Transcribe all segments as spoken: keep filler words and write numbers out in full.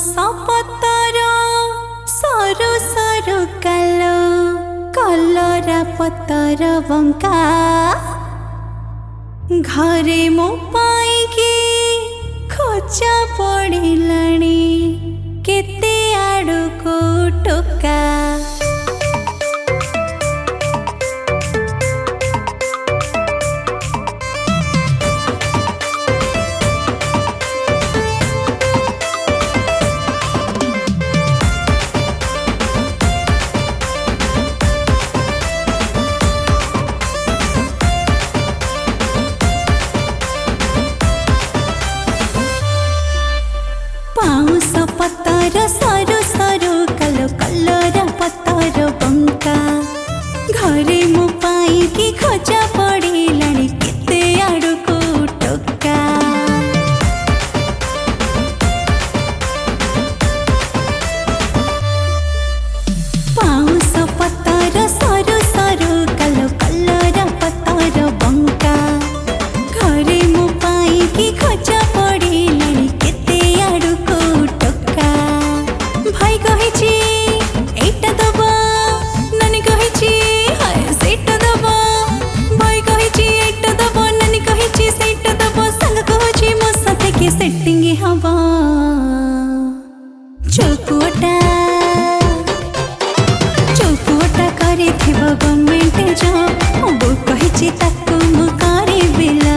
सपतर सरू सरू कालो कलरा पतर बंका घरे मो पाइकी खोजा पड़िलाणी केते आड़ू को टोका पाउस पतर सरू सरू कालो कलरा पतर बंका घरे मो पाइकी खोजा पड़िलाणी केते आड़ू को टोका पाउस पतर सरू सरू कालो कलरा पतर बंका घरे मो पाइकी खोजा पड़िलाणी केते आड़ू को टोका भाई कहिछि एटा दबा नानी कहिछि हाय सेटा दबा भाई कहिछि एटा दबा नानी कहिछि सेटा दबा संग कहिछि मो साथे के सेटिंग हबा चौकुटा चौकुटा करे थिबो गवर्नमेंट जॉब ओ कहिछि ताकू मु करे बिला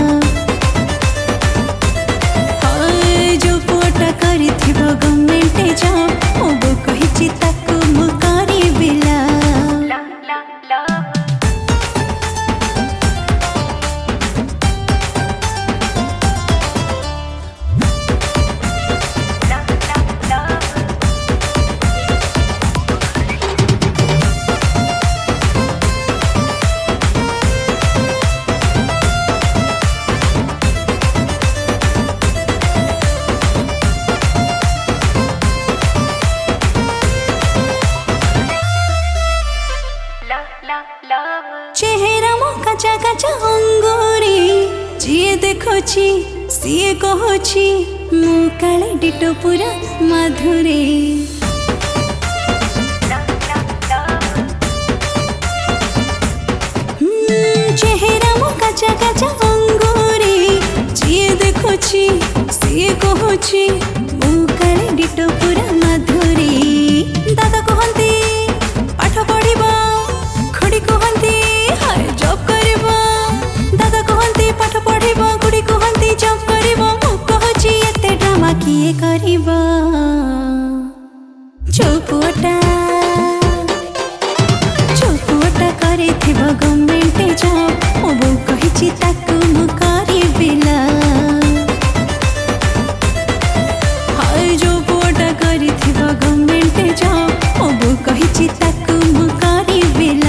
हाय चौकुटा करे थिबो गवर्नमेंट जॉब ओ कहिछि ताकू मु करे बिला चेहरा मो काचा काचा अंगूरी जिए देखोछि सिए कहोछि मु काले डिटो पूरा माधुरी चेहरा मो काचा काचा अंगूरी जिए देखोछि सिए कहोछि मु काले डिटो पूरा माधुरी दादा कहंती पाठ पढ़िबा खुड़ी कहंती हाय जॉब करबा दादा कहंती पाठ पढ़िबा खुड़ी कहंती जॉब करबा मु कहछि एते ड्रामा किए करबा चौकुटा चौकुटा करे थिबो गवर्नमेंट जॉब ओ कहिछि ताकू मु करे बिला हाय चौकुटा करे थिबो गवर्नमेंट जॉब ओ कहिछि ताकू मु करे बिला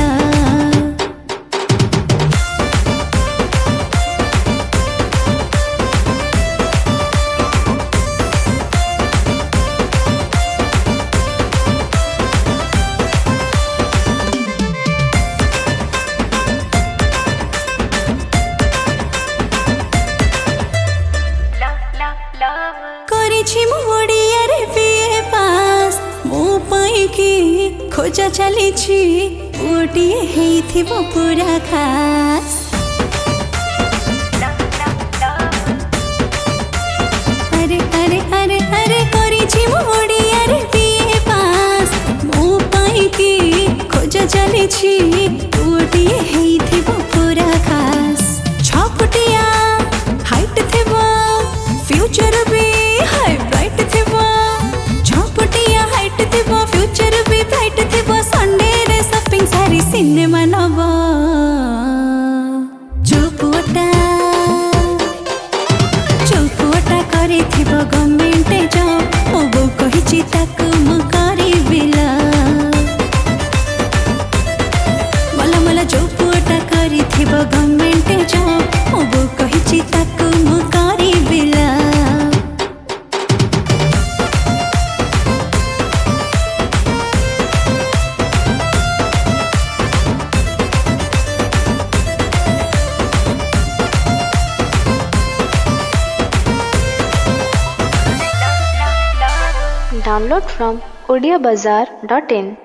करिछि मु ओडिया रे बीए पास मो पाइकी खोजा चलिछि ओडिए हेइथिबो पूरा खास अरे अरे अरे अरे करिछि मु ओडिया रे बीए पास मो पाइकी खोजा चलिछि ओडिए हेइथिबो पूरा खास छपुटिया हाइट थिबो फ्यूचर भी हाय ब्राइट थिबो छपुटिया हाइट थिबो फ्यूचर भी ब्राइट थिबो संडे रे शॉपिंग सारी सिनेमा नबो चौकुटा चौकुटा करे थिबो गवर्नमेंट जॉब ओ कहिछि ताकू मु करे बिला मला मला चौकुटा करे थिबो गवर्नमेंट जॉब ओ कहिछि ताकू मु करे बिला Download from odia bazaar dot in.